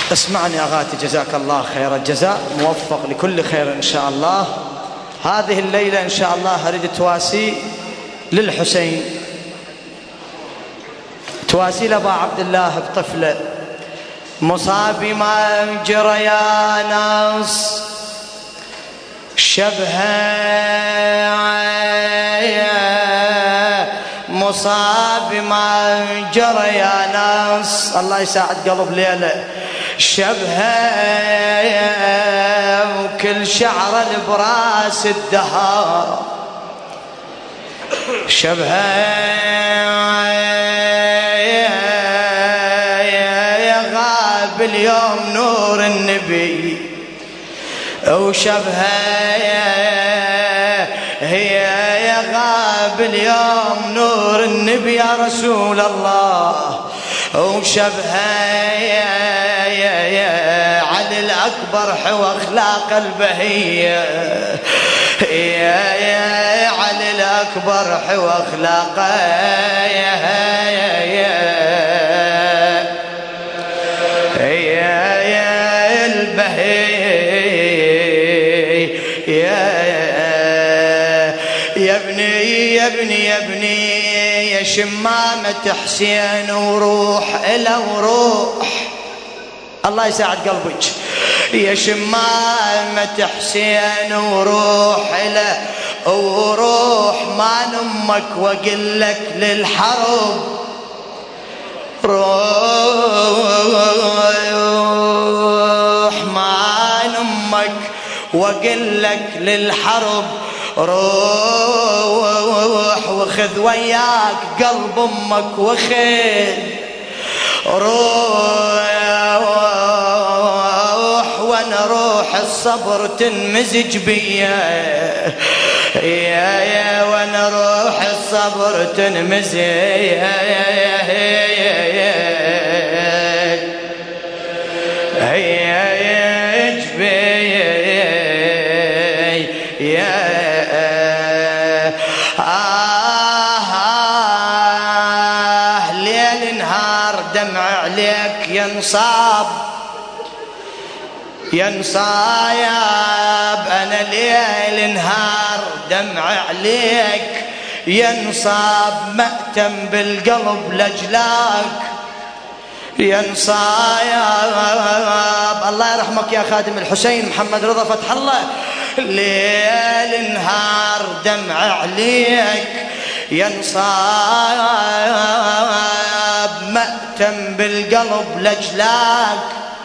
اسمعني أغاتي، جزاك الله خير الجزاء، موفق لكل خير إن شاء الله. هذه الليلة إن شاء الله أريد تواسي للحسين، تواسي لأبا عبد الله بطفلة مصاب ما جرى يا ناس شبهه، مصاب ما جرى يا ناس، الله يساعد قلب ليلة شبهه، وكل شعر البراس الدهار شبهه، غاب اليوم نور النبي وشبهه، هي غاب اليوم نور النبي يا رسول الله وشبهه، علي الأكبر حوى أخلاق البهية، يا علي الأكبر حوى أخلاقه، يا البهي يا ابني يا ابني يا ابني يا شمامة حسين وروح إلى وروح، الله يساعد قلبك يا شمامة حسين وروح إلى وروح ما نمك وقل لك للحرب، روح ما نمك وقل لك للحرب، روح وخذ وياك قلب امك وخذ، روح وانا روح الصبر تنمزج بيا، يا وانا روح الصبر تنمزج ليل نهار دمع عليك ينصاب ينصايب، أنا ليل نهار دمع عليك ينصاب، مأتم بالقلب لجلاك ينصايب، الله يرحمك يا خادم الحسين محمد رضا فتح الله، ليل نهار دمع عليك ينصاب، مأتم بالقلب لجلاك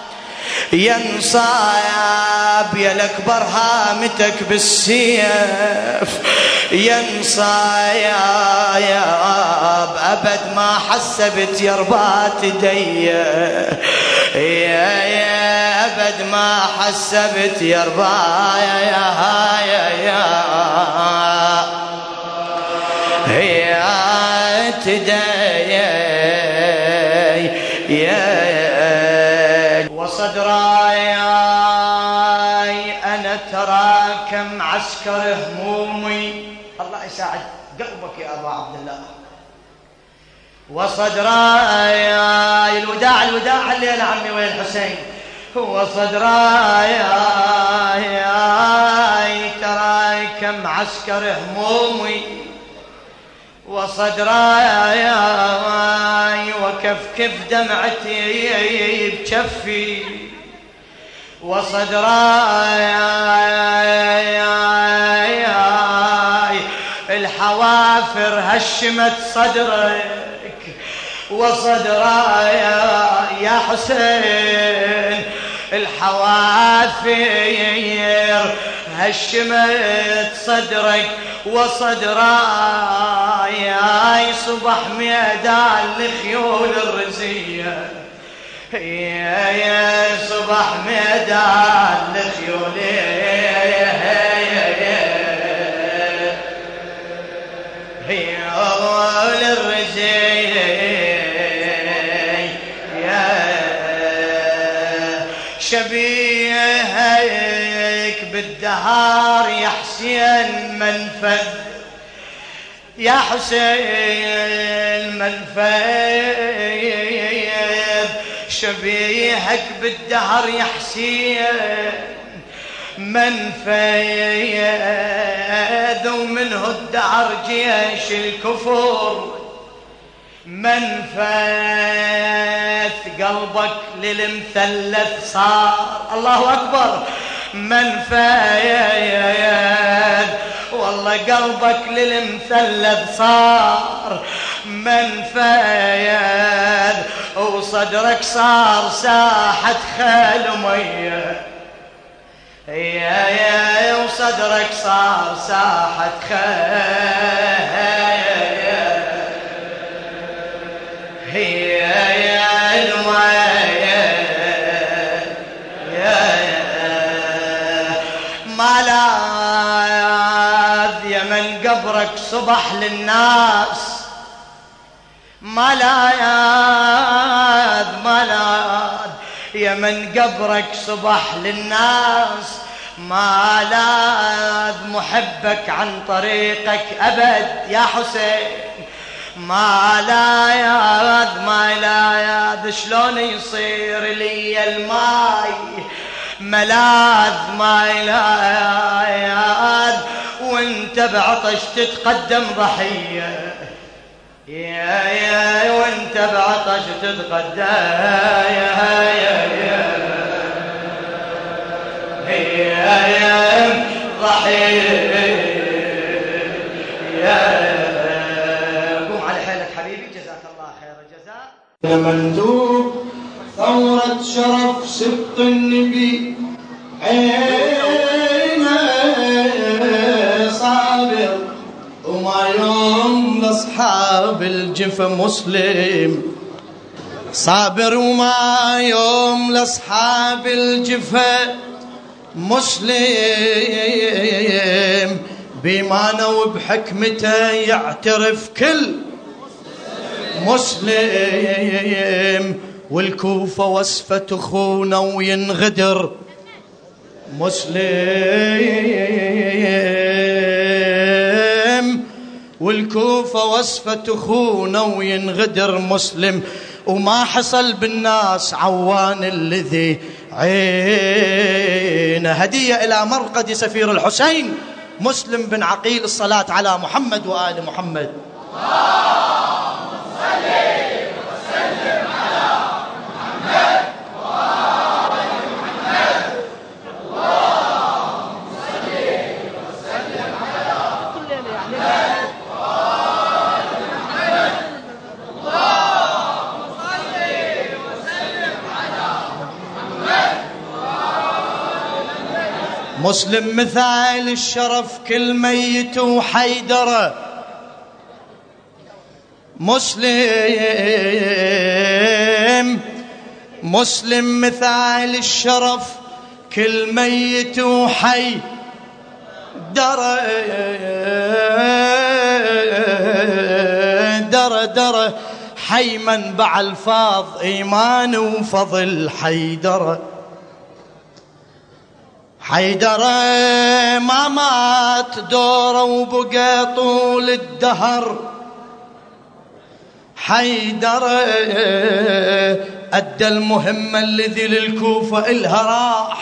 ينصاب، يا الأكبر هامتك بالسيف ينصايب، أبد ما حسبت يربات دي، يا أبد ما حسبت يربات يا تدي وصدراي أنا تراكم عسكر همومي، الله يساعد قلبك يا أبا عبد الله، وصدراي الوداع الوداع الليلة عمي وين الحسين، وصدراي تراكم عسكر همومي، وصدراي وكفكف دمعتي بكفي، وصدراي الحوافر هشمت صدرك، وصدراي يا حسين الحوافر هشمت صدرك، وصدراي صبح ميدان الخيول الرزية، يا صبح ميدان الخيول الرزية، شبيهك بالدهار يا حسين منفذ، يا حسين منفذ شبيهك بالدهر يا حسين من فاذ ومنه الدهر جيش الكفر من فاث قلبك للمثلث صار الله أكبر من فاث والله قلبك للمثلث صار من فاث وصدرك صار ساحة خيل مية يا وصدرك صار ساحة خيل يا ملاذ يا من قبرك صبح للناس ملاذ يا من قبرك صبح للناس ملاذ محبك عن طريقك أبد يا حسين ملاذ شلون يصير لي الماي ملاذ وانت بعطش تتقدم ضحية يا وانت بعطش تتقدم يا ضحية قوم على حيلك حبيبي جزاك الله خير الجزاء يا مندوب ثورة شرف سبط النبي عينه صابر وما يوم لاصحاب الجفا مسلم صابر وما يوم لاصحاب الجفا مسلم بإيمانه وبحكمته يعترف كل مسلم والكوفة وصفة أخونا وينغدر مسلم والكوفة وصفة أخونا وينغدر مسلم وما حصل بالناس عوان الذي عينه هدية إلى مرقد سفير الحسين مسلم بن عقيل الصلاة على محمد وآل محمد اللهم صل وسلم على محمد وآل محمد اللهم صل وسلم على محمد وآل محمد اللهم صل وسلم على محمد مسلم مثال الشرف كل ميت وحيدره مسلم مثال الشرف كل ميت وحي در حي منبع الفاظ إيمان وفضل حيدر ما مات دوره وبقى طول الدهر حيدر أدى المهمة الذي للكوفة إلها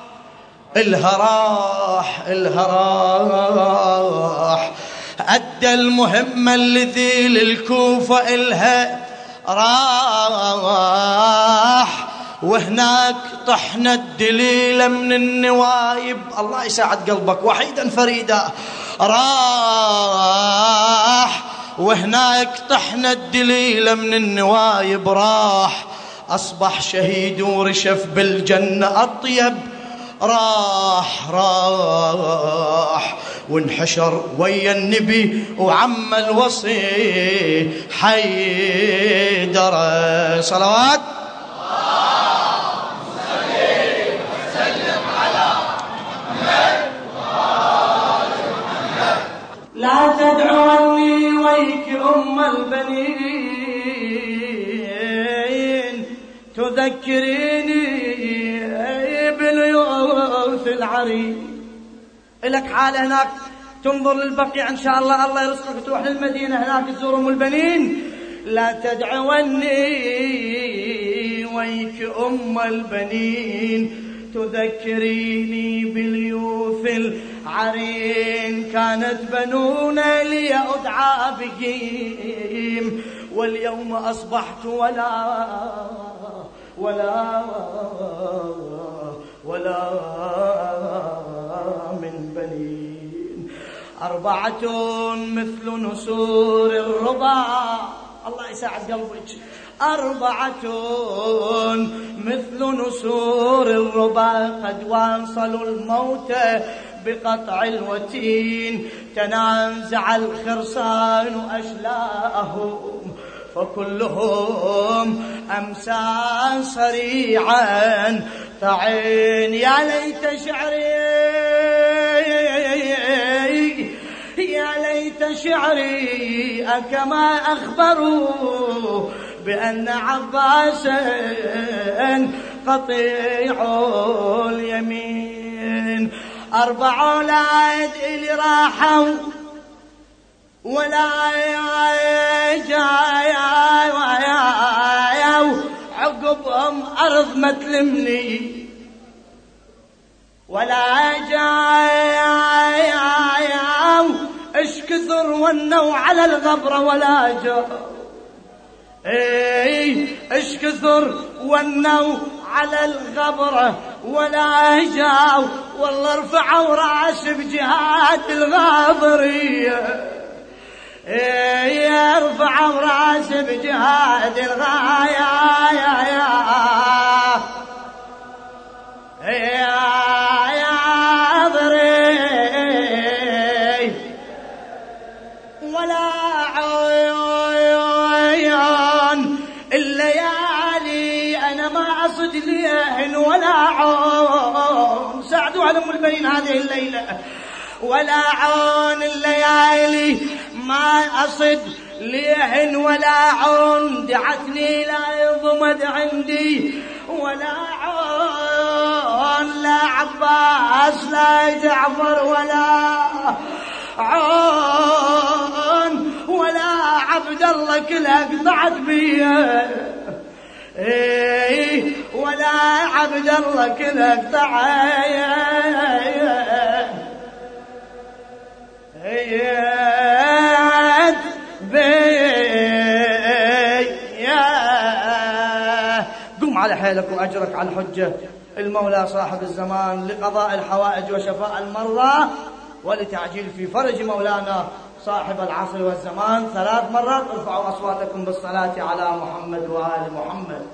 راح أدى المهمة الذي للكوفة إلها راح وهناك طحنا الدليل من النوايب الله يساعد قلبك وحيدا فريدا راح وهناك طحنا الدليل من النوايب راح أصبح شهيد ورشف بالجنة أطيب راح وانحشر ويا النبي وعم الوصي حيدر صلوات لا تدعوني ويك أم البنين تذكريني باليوث العريق لك حال هناك تنظر للبقيع إن شاء الله الله يرزقك تروح للمدينة هناك تزور أم البنين لا تدعوني ويك أم البنين تذكريني باليوث العرين كانت بنونا لي أدعى بهم واليوم أصبحت ولا من بنين 4 مثل نسور الربا الله يساعد قلبك 4 مثل نسور الربا قد واصلوا الموت بقطع الوتين تنازع الخرصان أشلاءهم فكلهم أمسى صريعا طعين يا ليت شعري أكما أخبروا بأن عباسا قطيع اليمين 4 أولاد اللي راحوا ولا عقبهم أرض ما تلمني ولا اش كثر ونوا على الغبرة ولا جاو اش كثر ونوا على الغبرة ولا جاو والله رفعوا راس بجهاد الغاضرية يرفعوا راس بجهاد الغاية ولا عيون الليالي أنا ما أصد ليهن ولا عون ساعدوا على أم البنين هذه الليلة ولا عون الليالي ما أصد ليهن ولا عون دعتني لا يضمد عندي ولا عون لا عباس لا جعفر ولا عون ولا عبد الله كلها قطعت بيه ولا عبد الله كلها قطعت قم على حيلك وأجرك على الحجة المولى صاحب الزمان لقضاء الحوائج وشفاء المرضى ولتعجيل في فرج مولانا صاحب العصر والزمان 3 مرات ارفعوا أصواتكم بالصلاة على محمد وآل محمد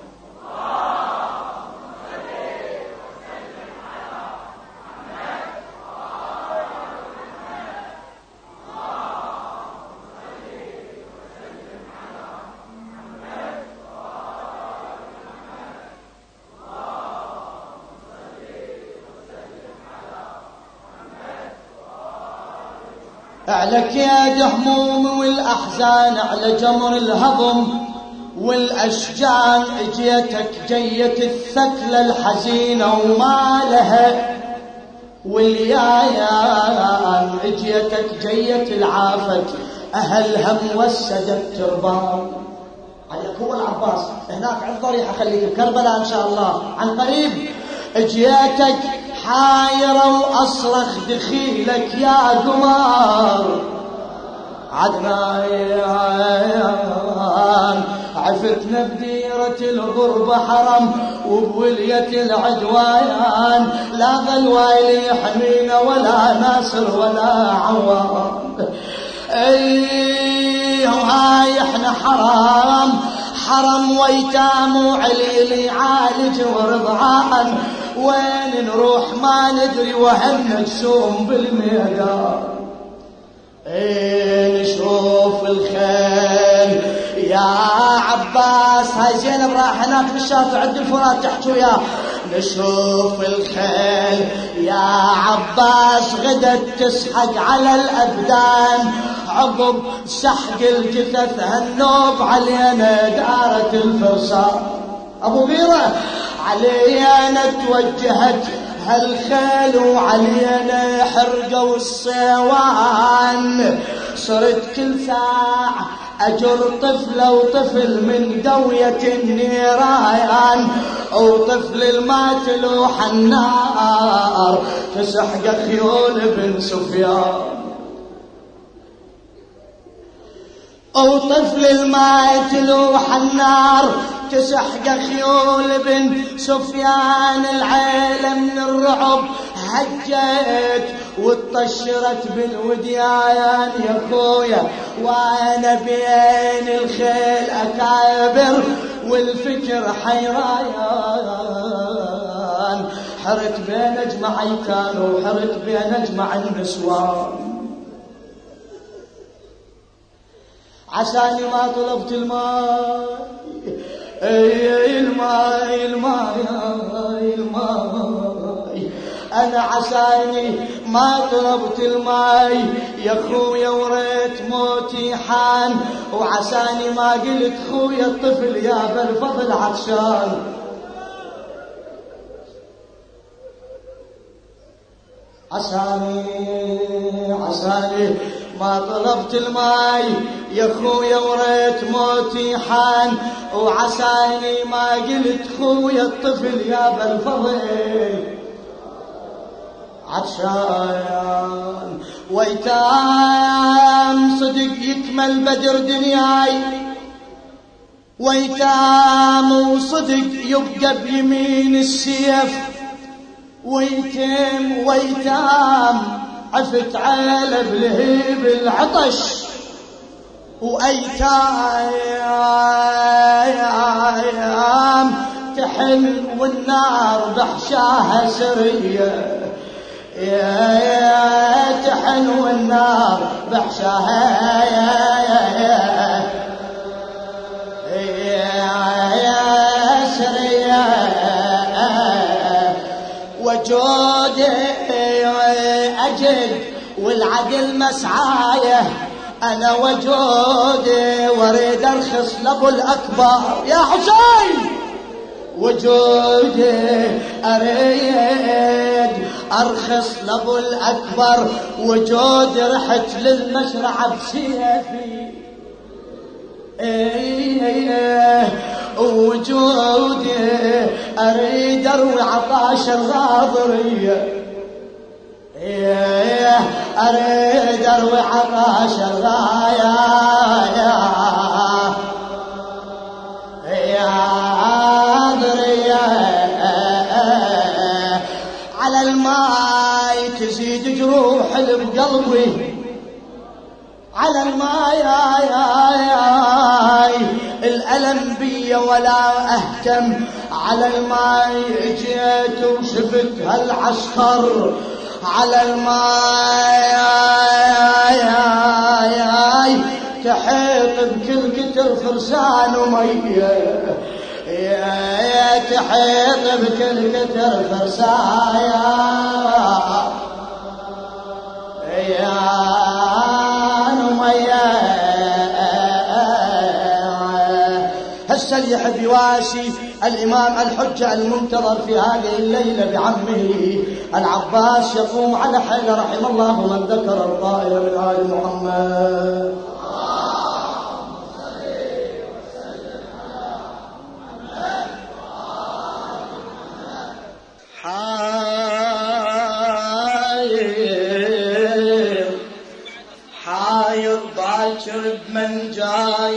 أعلك يا هموم والأحزان على جمر الهضم والأشجان اجيتك جية الثكلة الحزينة وما لها واليايان اجيتك جية العافة أهل هم وسد التربان عليك هو العباس هناك على الضريحة خليك بكربلاء إن شاء الله عن قريب اجيتك حايرة وأصرخ دخيلك يا قمر عدنان عفتنا بديرة الغربة حرم وبولية العدوان لا ظل والي يحمينا ولا ناصر ولا عوام هاي احنا حرم ويتام وعليل يعالج ورضعان وين نروح ما ندري وهم نجسوم بالميدان نشوف الخيل يا عباس هاي زينب راح هناك بالشارع عند الفرات تحكوا يا نشوف الخيل يا عباس غدت تسحق على الأبدان عقب سحق الجثث هالنوب علينا دارت الفرسان أبو غيرة علينا توجهت هالخيل وعلينا حرقوا الصيوان صرت كل ساعة أجر طفل وطفل من دوية النيران، أو طفل الماتلوح النار تسحق خيول بن سفيان، أو طفل الماتلوح النار تسحق خيول بن سفيان. العيلة من الرعب هجت واتطشرت بالوديان يا خويا، وانا بين الخيل اكابر والفكر حيران، حرت بين اجمع ايتام وحرت بين اجمع النسوان. عساني ما طلبت الماء، الماء الماء الماء، أنا عساني ما طلبت الماي يا خويا وريت موتي حان، وعساني ما قلت خويا الطفل يا بالفضل عطشان. عساني ما طلبت الماي يا خويا وريت موتي حان، وعساني ما قلت خويا الطفل يا بالفضل عطشان. ويتام صدق يكمل بدر دنياي، ويتام وصدق يبقى بيمين السيف، ويتام عفت عيله بلهيب العطش، وأيتام تحن والنار بحشاها سرية، يا تحن والنار بحشاها يا سرية، وجودي أجد والعدل مسعايه، أنا وجودي واريد أرخص لأبو الأكبر يا حسين، وجودي أريد أرخص لأبو الأكبر، وجودي رحت للمشرع بسيفي، وجودي أريد أروي عطاش الغاضرية، أريد أروي عطاش الغاية يا ضرية، على الماي تزيد جروح بقلبي، على الماي الألم بي ولا أهتم، على الماي جيت وشفت هالعسكر، على الماي تحيط بكل كتر فرسان ومية، تحيط بكل كتر فرسان ومية. هسه اللي يحب يواسي الإمام الحجة المنتظر في هذه الليلة بعمه العباس يقوم على حيل رحم الله من ذكر الطائر من آل محمد. حاير باكر بمن جاي،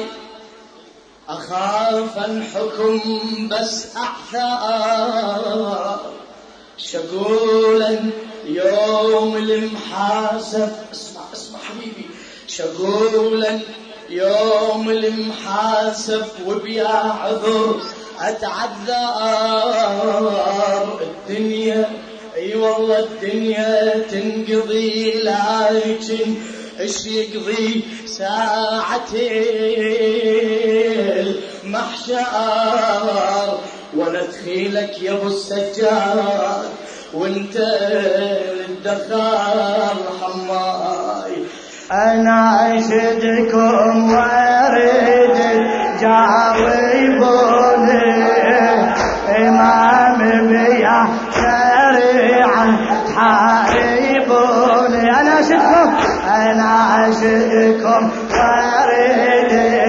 أخاف الحكم بس أعثار، شقولا يوم المحاسب، اسمع حبيبي، شقولا يوم المحاسب وبيا عذر أتعذر. الدنيا اي والله الدنيا تنقضي، لكن ايش يقضي ساعتين محشر، وانا دخيلك يا ابو السجاد وانت للدخار حماي. انا اشدكم واريد جاوبوني، امام بيا شريعه تحاربوني، انا اشدكم واريد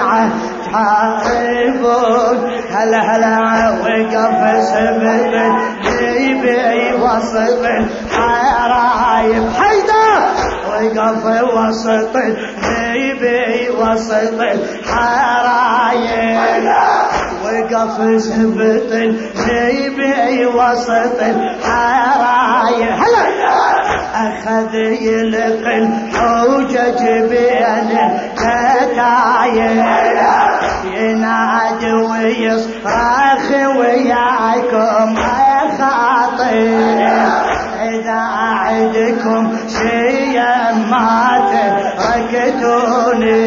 شيعة تحاربون هلا وقف سبب جيبي وسط الحرايب حيدر وقف وسط جيبي وسط الحرايب وقف سبط جيبي وسط الحرايب هلا أخذ يلقي الحجج بين كتايب ينادي ويصرخ وياكم أخاطب إذا عندكم شيئا ما تركتوني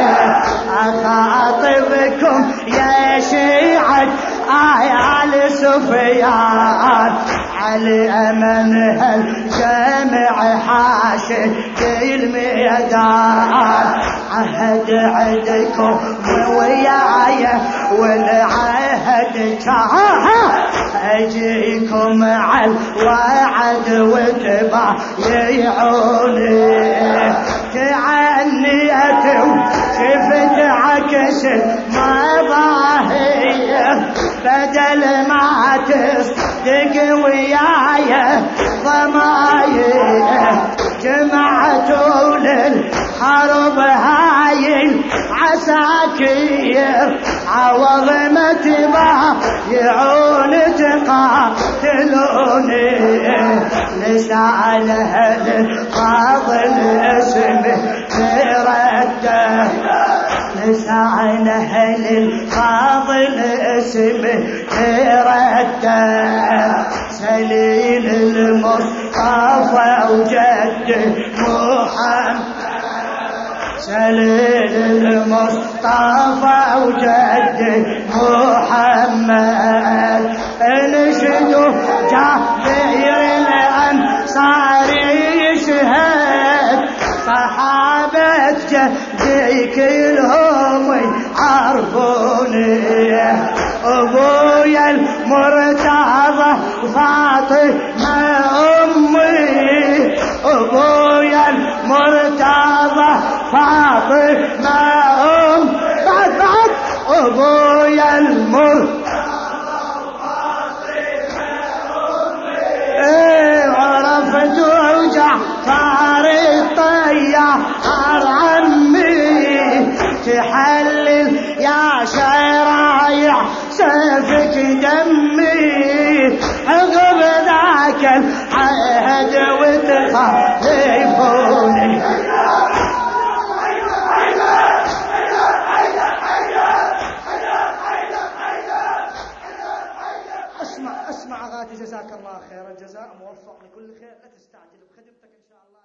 أخاطبكم يا شيعة آل سفيان على من هالجمع حاشد الميدان عهد عندكم وياي والعهد كاها اجيكم على الوعد وتبايعوني تعنيت وشفت عكس مظاهر بدل ما تصدق وياي ضماير جمعتوا للحرب هاي العساكر عوض ما تبايعون تقاتلوني نساء اهل فاضل اسمه ترده نساء اهل الفاضل اسمه ترده سليل المصطفى وجد محمد سليل المصطفى وجد محمد انشدوا جابر الانصاري يشهد صحابة جدي كلهم يعرفوني ابويا المرتضى فاطمة امي ابويا المرتضى فاطمة بعد ابويا المرتضى عرفت جعفر الطيار عمي تحلل يا شرايع سفك دمي عقب ذاك العهد وتخالفوني اسمع غادي جزاك الله خير الجزاء موفق لكل خير لا تستعجل بخدمتك ان شاء الله.